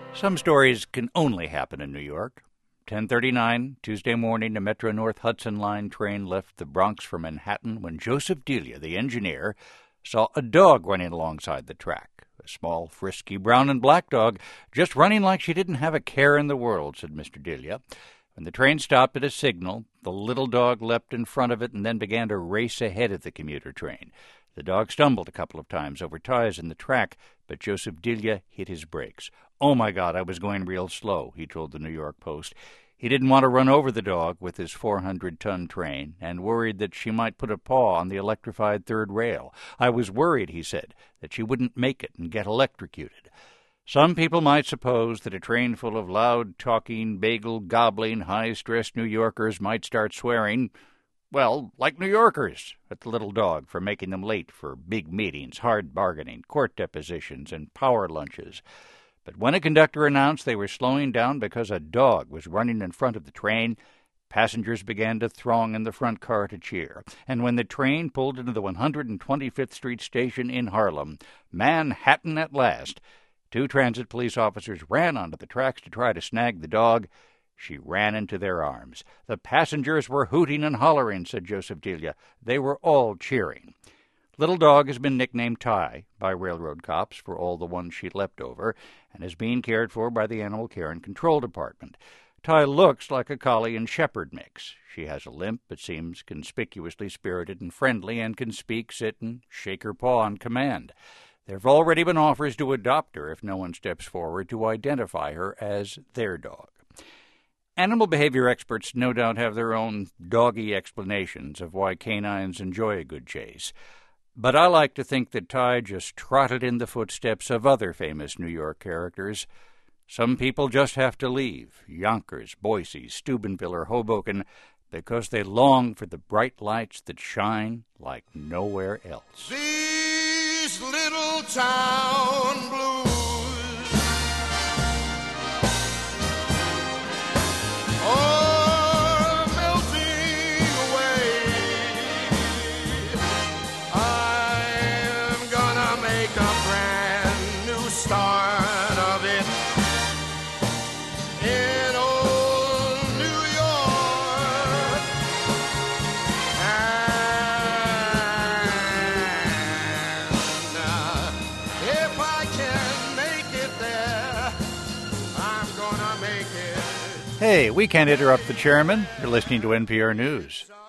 Some stories can only happen in New York. 10:39, Tuesday morning, a Metro North Hudson Line train left the Bronx for Manhattan when Joseph Delia, the engineer, saw a dog running alongside the track. A small, frisky brown and black dog, just running like she didn't have a care in the world, said Mr. Delia. When the train stopped at a signal, the little dog leapt in front of it and then began to race ahead of the commuter train. The dog stumbled a couple of times over ties in the track, but Joseph Delia hit his brakes. "Oh, my God, I was going real slow," he told the New York Post. He didn't want to run over the dog with his 400-ton train and worried that she might put a paw on the electrified third rail. "I was worried," he said, "that she wouldn't make it and get electrocuted." Some people might suppose that a train full of loud-talking, bagel-gobbling, high-stressed New Yorkers might start swearing, well, like New Yorkers, at the little dog for making them late for big meetings, hard bargaining, court depositions, and power lunches. But when a conductor announced they were slowing down because a dog was running in front of the train, passengers began to throng in the front car to cheer. And when the train pulled into the 125th Street station in Harlem, Manhattan at last, 2 transit police officers ran onto the tracks to try to snag the dog. She ran into their arms. "The passengers were hooting and hollering," said Joseph Delia. "They were all cheering." Little dog has been nicknamed Ty by railroad cops for all the ones she leapt over and is being cared for by the Animal Care and Control Department. Ty looks like a collie and shepherd mix. She has a limp but seems conspicuously spirited and friendly and can speak, sit, and shake her paw on command. There have already been offers to adopt her if no one steps forward to identify her as their dog. Animal behavior experts no doubt have their own doggy explanations of why canines enjoy a good chase. But I like to think that Ty just trotted in the footsteps of other famous New York characters. Some people just have to leave Yonkers, Boise, Steubenville, or Hoboken because they long for the bright lights that shine like nowhere else. These little town blues are melting away. I'm gonna make a brand new start of it in old New York. And if I can make it there, I'm gonna make it. Hey, we can't interrupt the chairman. You're listening to NPR News.